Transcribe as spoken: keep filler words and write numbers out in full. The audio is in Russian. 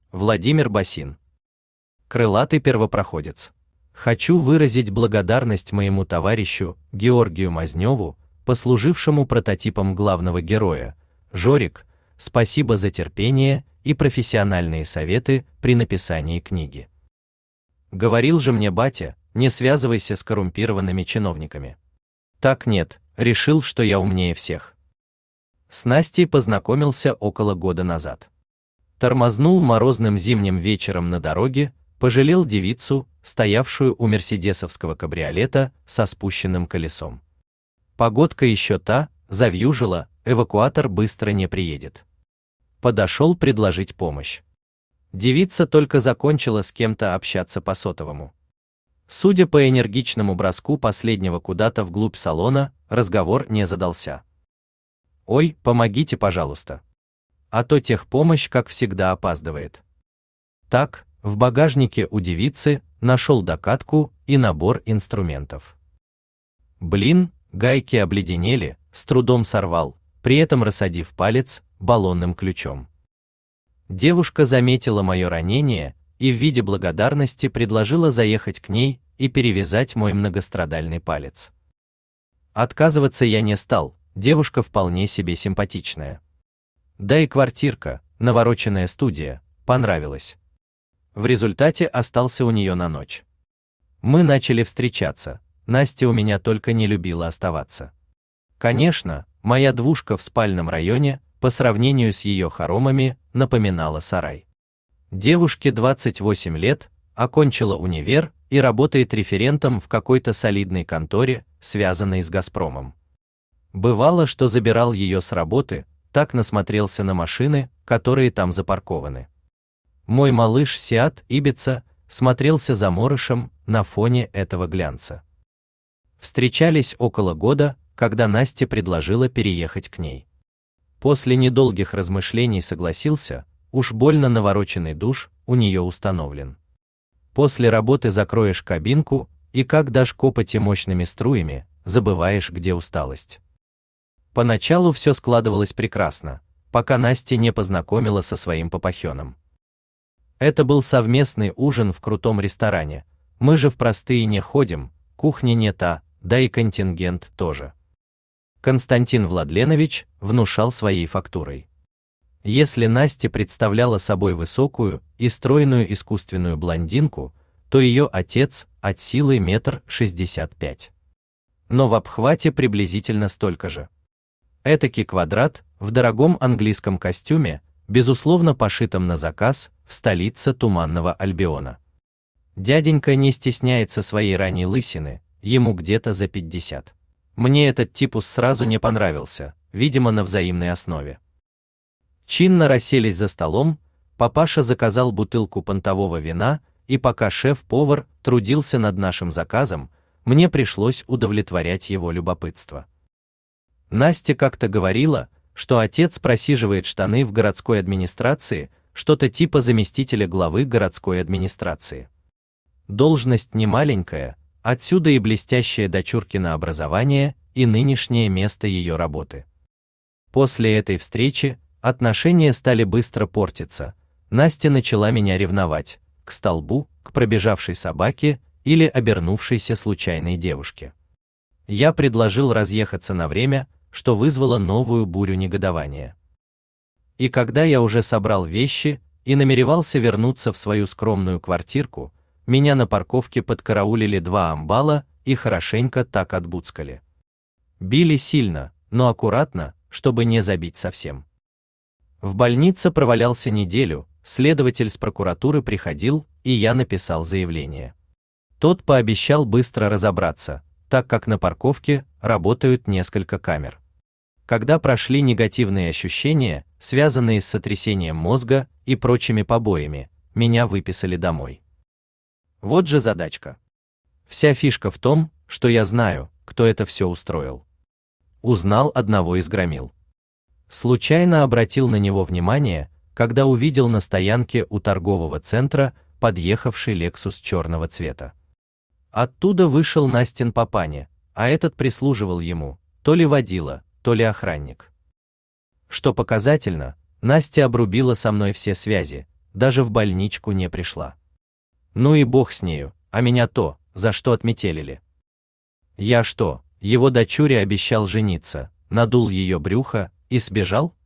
Владимир Басин. Крылатый первопроходец. Хочу выразить благодарность моему товарищу Георгию Мазневу, послужившему прототипом главного героя. Жорик, спасибо за терпение и профессиональные советы при написании книги. Говорил же мне батя, не связывайся с коррумпированными чиновниками. Так нет, решил, что я умнее всех. С Настей познакомился около года назад. Тормознул морозным зимним вечером на дороге, пожалел девицу, стоявшую у мерседесовского кабриолета со спущенным колесом. Погодка еще та, завьюжила, эвакуатор быстро не приедет. Подошел предложить помощь. Девица только закончила с кем-то общаться по сотовому. Судя по энергичному броску последнего куда-то вглубь салона, разговор не задался. «Ой, помогите, пожалуйста. А то техпомощь, как всегда, опаздывает». Так, в багажнике у девицы нашел докатку и набор инструментов. Блин, гайки обледенели, с трудом сорвал, при этом рассадив палец баллонным ключом. Девушка заметила мое ранение и в виде благодарности предложила заехать к ней и перевязать мой многострадальный палец. Отказываться я не стал, девушка вполне себе симпатичная. Да и квартирка, навороченная студия, понравилась. В результате остался у нее на ночь. Мы начали встречаться, Настя у меня только не любила оставаться. Конечно, моя двушка в спальном районе, по сравнению с ее хоромами, напоминала сарай. Девушке двадцать восемь лет, окончила универ и работает референтом в какой-то солидной конторе, связанной с Газпромом. Бывало, что забирал ее с работы, так насмотрелся на машины, которые там запаркованы. Мой малыш Сиат Ибица смотрелся заморышем на фоне этого глянца. Встречались около года, когда Настя предложила переехать к ней. После недолгих размышлений согласился, уж больно навороченный душ у нее установлен. После работы закроешь кабинку, и как дашь копоти мощными струями, забываешь, где усталость. Поначалу все складывалось прекрасно, пока Настя не познакомила со своим папахёном. Это был совместный ужин в крутом ресторане, мы же в простые не ходим, кухня не та, да и контингент тоже. Константин Владленович внушал своей фактурой. Если Настя представляла собой высокую и стройную искусственную блондинку, то ее отец от силы метр шестьдесят пять. Но в обхвате приблизительно столько же. Этакий квадрат в дорогом английском костюме, безусловно пошитом на заказ в столице Туманного Альбиона. Дяденька не стесняется своей ранней лысины, ему где-то за пятьдесят. Мне этот типус сразу не понравился, видимо, на взаимной основе. Чинно расселись за столом, папаша заказал бутылку понтового вина, и пока шеф-повар трудился над нашим заказом, мне пришлось удовлетворять его любопытство. Настя как-то говорила, что отец просиживает штаны в городской администрации, что-то типа заместителя главы городской администрации. Должность не маленькая, отсюда и блестящее дочуркино образование, и нынешнее место ее работы. После этой встречи отношения стали быстро портиться, Настя начала меня ревновать, к столбу, к пробежавшей собаке или обернувшейся случайной девушке. Я предложил разъехаться на время, что вызвало новую бурю негодования. И когда я уже собрал вещи и намеревался вернуться в свою скромную квартирку, меня на парковке подкараулили два амбала и хорошенько так отбуцкали. Били сильно, но аккуратно, чтобы не забить совсем. В больнице провалялся неделю, следователь с прокуратуры приходил, и я написал заявление. Тот пообещал быстро разобраться, так как на парковке работают несколько камер. Когда прошли негативные ощущения, связанные с сотрясением мозга и прочими побоями, меня выписали домой. Вот же задачка. Вся фишка в том, что я знаю, кто это все устроил. Узнал одного из громил. Случайно обратил на него внимание, когда увидел на стоянке у торгового центра подъехавший Lexus черного цвета. Оттуда вышел Настин папаня, а этот прислуживал ему, то ли водила, то ли охранник. Что показательно, Настя обрубила со мной все связи, даже в больничку не пришла. Ну и бог с нею, а меня то, за что отметелили. Я что, его дочуре обещал жениться, надул ее брюхо и сбежал?